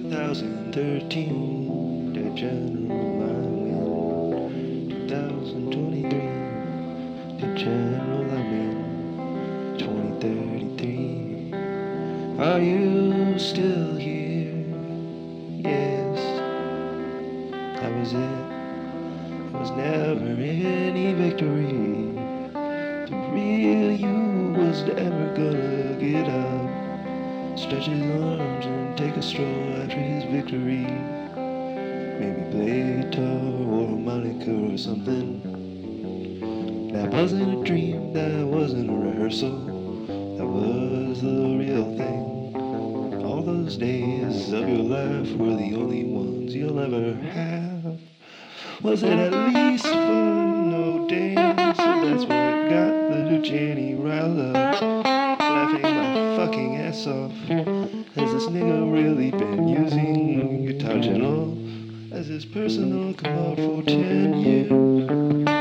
2013, the general I win. 2023, the general I'm in. 2033, are you still here? Yes, that was it. There was never any victory. The real you was never gonna get up, stretch his arms and take a stroll after his victory. Maybe play guitar or harmonica or something. That wasn't a dream, that wasn't a rehearsal. That was the real thing. All those days of your life were the only ones you'll ever have. Was it at least fun? No damn. So that's what got the Jenny riled up, laughing my fucking ass off. Has this nigga really been using Guitar General as his personal come out for 10 years?